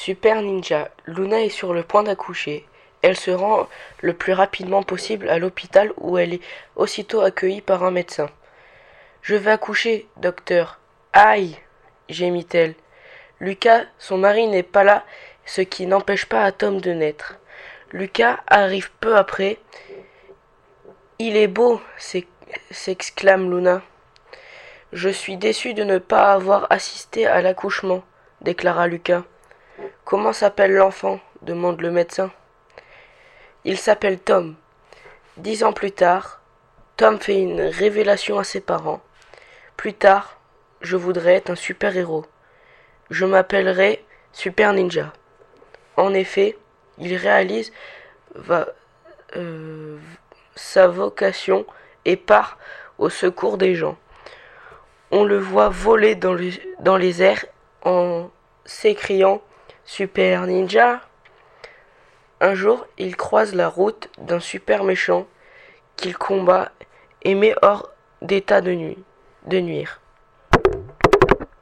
Super Ninja, Luna est sur le point d'accoucher. Elle se rend le plus rapidement possible à l'hôpital où elle est aussitôt accueillie par un médecin. Je vais accoucher, docteur. Aïe, gémit-elle. Lucas, son mari, n'est pas là, ce qui n'empêche pas à Tom de naître. Lucas arrive peu après. Il est beau, s'exclame Luna. Je suis déçue de ne pas avoir assisté à l'accouchement, déclara Lucas. Comment s'appelle l'enfant demande le médecin. Il s'appelle Tom. 10 ans plus tard, Tom fait une révélation à ses parents. Plus tard, je voudrais être un super-héros. Je m'appellerai Super Ninja. En effet, il réalise sa vocation et part au secours des gens. On le voit voler dans les airs en s'écriant Super Ninja. Un jour, il croise la route d'un super méchant qu'il combat et met hors d'état de nuire.